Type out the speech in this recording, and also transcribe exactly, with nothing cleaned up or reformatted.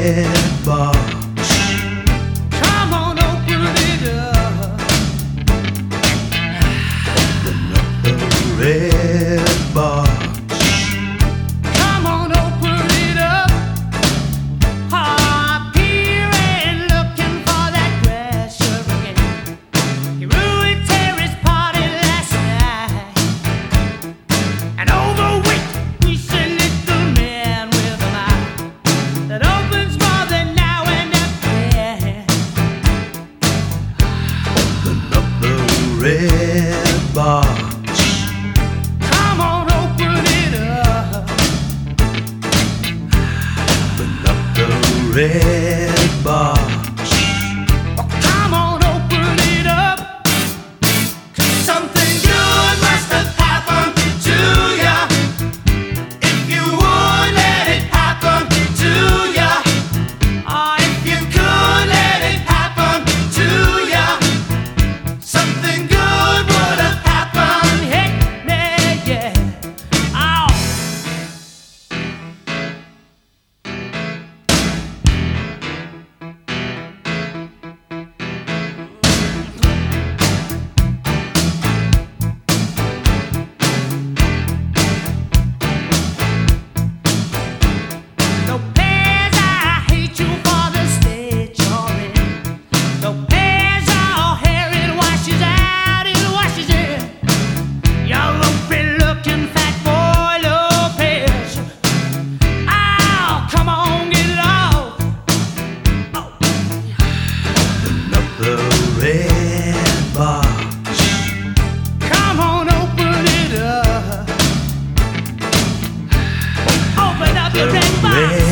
red box. Come on, open it up. Open up the red box. Come on, open it up. Up here and looking for that grass again. You ruined Terry's party last night. And overweight, we should little man with a mouth that opens more than now and again. Open up the red box. Come on, open it up. Open up the red box. Come on, open it up. 'Cause something good must have happened to ya. If you would let it happen to ya. Or if you could let it happen to ya. Something good would have happened. Hit me, yeah. Oh. Lopez, I hate you for the state you're in. Lopez, all hair it washes out, it washes in. You're lumpy looking fat boy, Lopez. Oh, come on, get it off. Open up the red box. Come on, open it up. Open up the red box.